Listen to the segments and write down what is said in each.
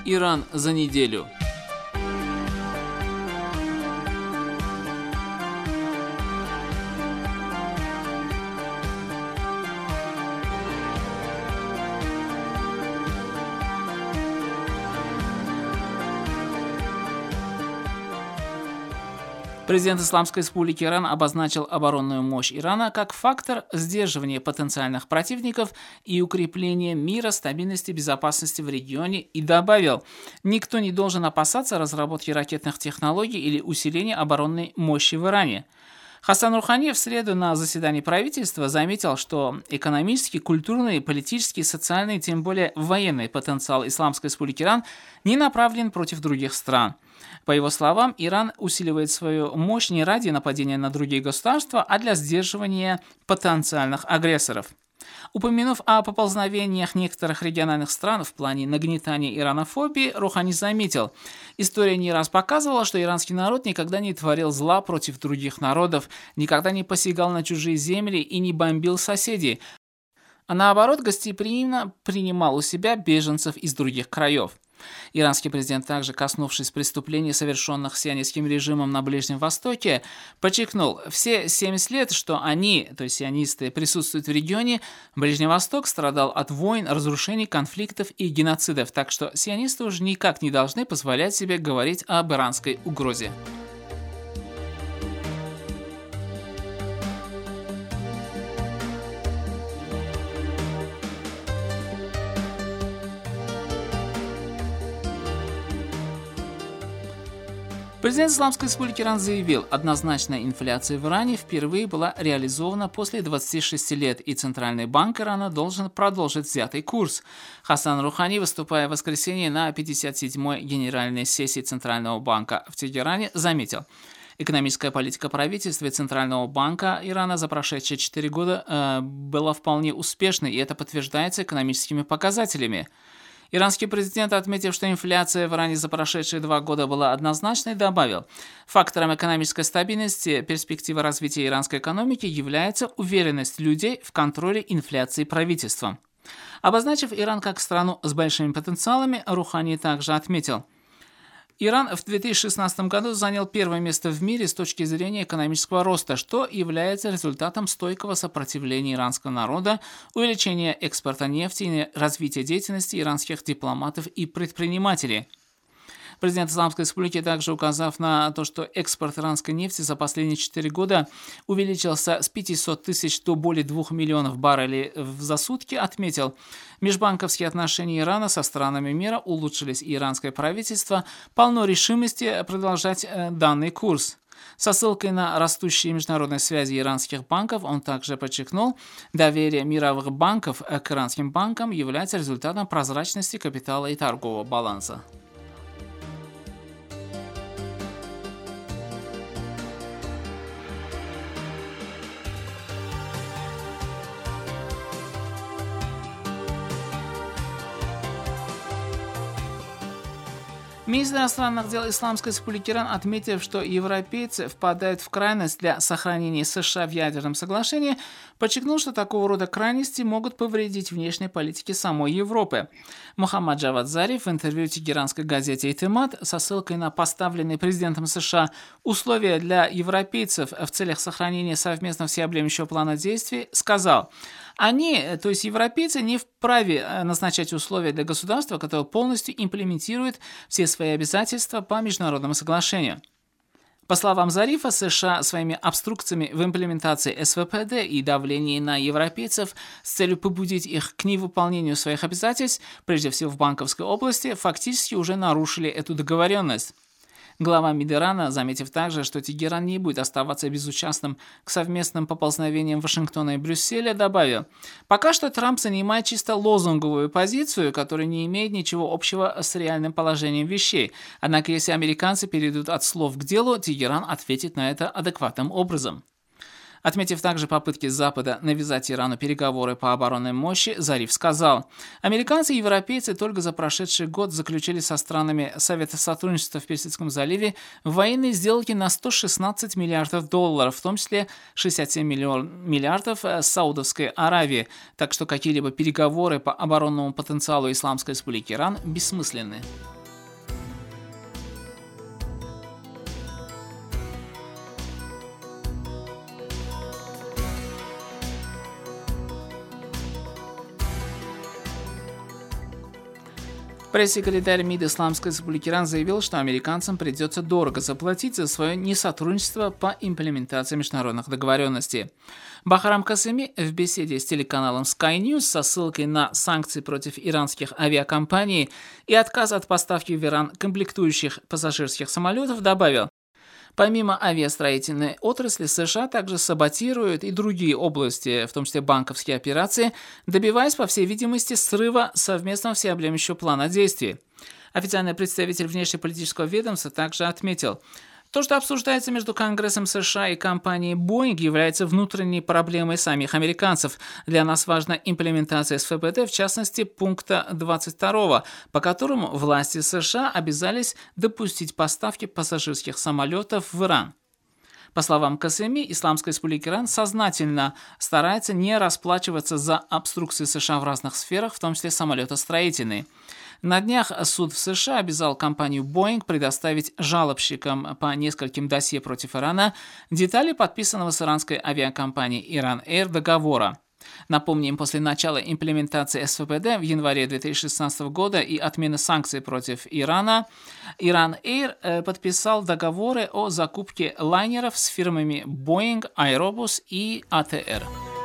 Иран за неделю. Президент Исламской Республики Иран обозначил оборонную мощь Ирана как фактор сдерживания потенциальных противников и укрепления мира, стабильности и безопасности в регионе и добавил: «Никто не должен опасаться разработки ракетных технологий или усиления оборонной мощи в Иране». Хасан Рухани в среду на заседании правительства заметил, что экономический, культурный, политический, социальный, тем более военный потенциал Исламской Республики Иран не направлен против других стран. По его словам, Иран усиливает свою мощь не ради нападения на другие государства, а для сдерживания потенциальных агрессоров. Упомянув о поползновениях некоторых региональных стран в плане нагнетания иранофобии, Рухани заметил: «История не раз показывала, что иранский народ никогда не творил зла против других народов, никогда не посягал на чужие земли и не бомбил соседей, а наоборот гостеприимно принимал у себя беженцев из других краев». Иранский президент, также коснувшись преступлений, совершенных сионистским режимом на Ближнем Востоке, подчеркнул: все 70 лет, что они, то есть сионисты, присутствуют в регионе, Ближний Восток страдал от войн, разрушений, конфликтов и геноцидов, так что сионисты уже никак не должны позволять себе говорить об иранской угрозе. Президент Исламской Республики Иран заявил: однозначная инфляция в Иране впервые была реализована после 26 лет, и Центральный банк Ирана должен продолжить взятый курс. Хасан Рухани, выступая в воскресенье на 57-й генеральной сессии Центрального банка в Тегеране, заметил: экономическая политика правительства и Центрального банка Ирана за прошедшие 4 года была вполне успешной, и это подтверждается экономическими показателями. Иранский президент, отметив, что инфляция в Иране за прошедшие 2 года была однозначной, добавил: фактором экономической стабильности перспективы развития иранской экономики является уверенность людей в контроле инфляции правительством. Обозначив Иран как страну с большими потенциалами, Рухани также отметил: Иран в 2016 году занял первое место в мире с точки зрения экономического роста, что является результатом стойкого сопротивления иранского народа, увеличения экспорта нефти и развития деятельности иранских дипломатов и предпринимателей. Президент Исламской Республики, также указав на то, что экспорт иранской нефти за последние 4 года увеличился с 500 тысяч до более 2 миллионов баррелей за сутки, отметил: межбанковские отношения Ирана со странами мира улучшились, и иранское правительство полно решимости продолжать данный курс. Со ссылкой на растущие международные связи иранских банков он также подчеркнул: доверие мировых банков к иранским банкам является результатом прозрачности капитала и торгового баланса. Министр иностранных дел Исламской Республики Иран, отметив, что европейцы впадают в крайность для сохранения США в ядерном соглашении, подчеркнул, что такого рода крайности могут повредить внешней политике самой Европы. Мухаммад Джавад Зариф в интервью тегеранской газете «Этемад» со ссылкой на поставленные президентом США условия для европейцев в целях сохранения совместного всеобъемлющего плана действий сказал: они, то есть европейцы, не вправе назначать условия для государства, которое полностью имплементирует все свои обязательства по международному соглашению. По словам Зарифа, США своими обструкциями в имплементации СВПД и давлении на европейцев с целью побудить их к невыполнению своих обязательств, прежде всего в банковской области, фактически уже нарушили эту договоренность. Глава МИД Ирана, заметив также, что Тегеран не будет оставаться безучастным к совместным поползновениям Вашингтона и Брюсселя, добавил: пока что Трамп занимает чисто лозунговую позицию, которая не имеет ничего общего с реальным положением вещей. Однако, если американцы перейдут от слов к делу, Тегеран ответит на это адекватным образом. Отметив также попытки Запада навязать Ирану переговоры по оборонной мощи, Зариф сказал: американцы и европейцы только за прошедший год заключили со странами Совета сотрудничества в Персидском заливе военные сделки на 116 миллиардов долларов, в том числе 67 миллиардов с Саудовской Аравией, так что какие-либо переговоры по оборонному потенциалу Исламской Республики Иран бессмысленны. Пресс-секретарь МИД Исламской Республики Иран заявил, что американцам придется дорого заплатить за свое несотрудничество по имплементации международных договоренностей. Бахрам Касеми в беседе с телеканалом Sky News со ссылкой на санкции против иранских авиакомпаний и отказ от поставки в Иран комплектующих пассажирских самолетов добавил: помимо авиастроительной отрасли, США также саботируют и другие области, в том числе банковские операции, добиваясь, по всей видимости, срыва совместного всеобъемлющего плана действий. Официальный представитель внешнеполитического ведомства также отметил: то, что обсуждается между Конгрессом США и компанией Boeing, является внутренней проблемой самих американцев. Для нас важна имплементация СФПД, в частности, пункта 22, по которому власти США обязались допустить поставки пассажирских самолетов в Иран. По словам Касеми, Исламская Республика Иран сознательно старается не расплачиваться за обструкции США в разных сферах, в том числе самолетостроительной. На днях суд в США обязал компанию Boeing предоставить жалобщикам по нескольким досье против Ирана детали подписанного с иранской авиакомпанией Iran Air договора. Напомним, после начала имплементации СФПД в январе 2016 года и отмены санкций против Ирана, Iran Air подписал договоры о закупке лайнеров с фирмами Boeing, Airbus и ATR.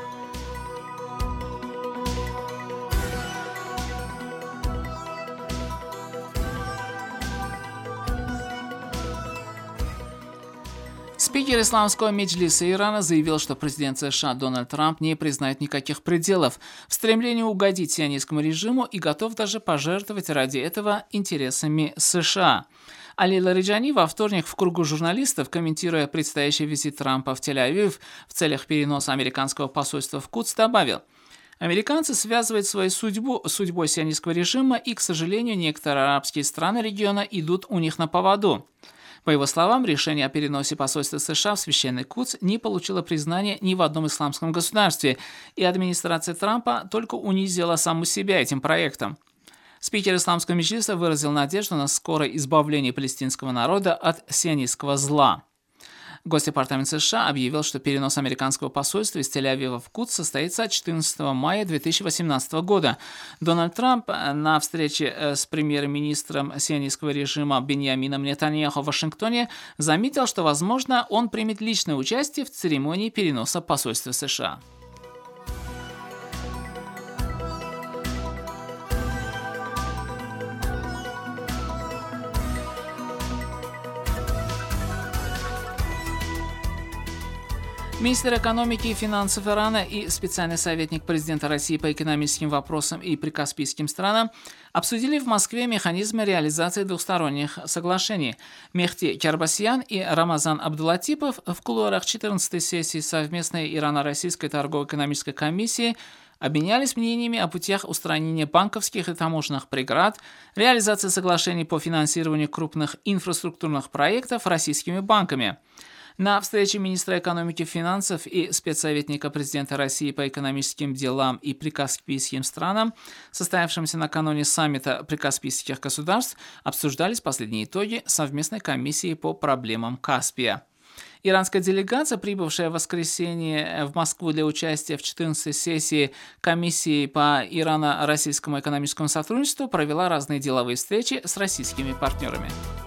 Спикер Исламского меджлиса Ирана заявил, что президент США Дональд Трамп не признает никаких пределов в стремлении угодить сионистскому режиму и готов даже пожертвовать ради этого интересами США. Али Лариджани во вторник в кругу журналистов, комментируя предстоящий визит Трампа в Тель-Авив в целях переноса американского посольства в Кудс, добавил: американцы связывают свою судьбу с судьбой сионистского режима, и, к сожалению, некоторые арабские страны региона идут у них на поводу. По его словам, решение о переносе посольства США в Священный Кудс не получило признания ни в одном исламском государстве, и администрация Трампа только унизила саму себя этим проектом. Спикер Исламского меджлиса выразил надежду на скорое избавление палестинского народа от сионистского зла. Госдепартамент США объявил, что перенос американского посольства из Тель-Авива в Кудс состоится 14 мая 2018 года. Дональд Трамп на встрече с премьер-министром сионистского режима Биньямином Нетаньяху в Вашингтоне заметил, что, возможно, он примет личное участие в церемонии переноса посольства США. Министр экономики и финансов Ирана и специальный советник президента России по экономическим вопросам и прикаспийским странам обсудили в Москве механизмы реализации двусторонних соглашений. Мехди Карбасьян и Рамазан Абдулатипов в кулуарах 14-й сессии совместной Ирано-Российской торгово-экономической комиссии обменялись мнениями о путях устранения банковских и таможенных преград, реализации соглашений по финансированию крупных инфраструктурных проектов российскими банками. На встрече министра экономики и финансов и спецсоветника президента России по экономическим делам и прикаспийским странам, состоявшемся накануне саммита прикаспийских государств, обсуждались последние итоги совместной комиссии по проблемам Каспия. Иранская делегация, прибывшая в воскресенье в Москву для участия в 14-й сессии комиссии по ирано-российскому экономическому сотрудничеству, провела разные деловые встречи с российскими партнерами.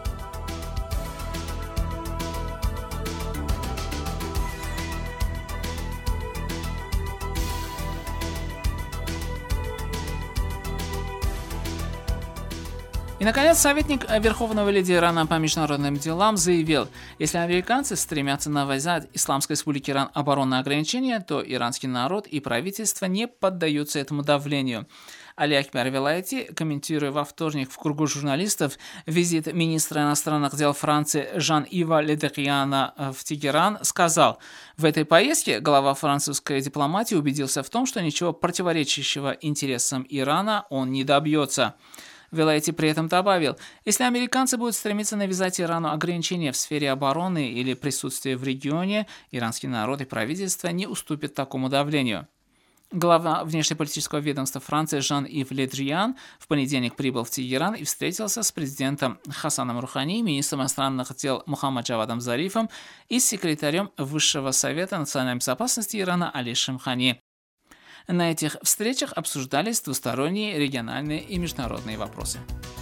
И, наконец, советник верховного лидера Ирана по международным делам заявил: если американцы стремятся навязать Исламской Республике Иран оборонные ограничения, то иранский народ и правительство не поддаются этому давлению. Али Акбар Вилайти, комментируя во вторник в кругу журналистов визит министра иностранных дел Франции Жан-Ива Ле Дрияна в Тегеран, сказал: в этой поездке глава французской дипломатии убедился в том, что ничего противоречащего интересам Ирана он не добьется. Вилайти при этом добавил: если американцы будут стремиться навязать Ирану ограничения в сфере обороны или присутствия в регионе, иранский народ и правительство не уступят такому давлению. Глава внешнеполитического ведомства Франции Жан-Ив Ле Дриян в понедельник прибыл в Тегеран и встретился с президентом Хасаном Рухани, министром иностранных дел Мухаммад Джавадом Зарифом и секретарем Высшего совета национальной безопасности Ирана Али Шамхани. На этих встречах обсуждались двусторонние, региональные и международные вопросы.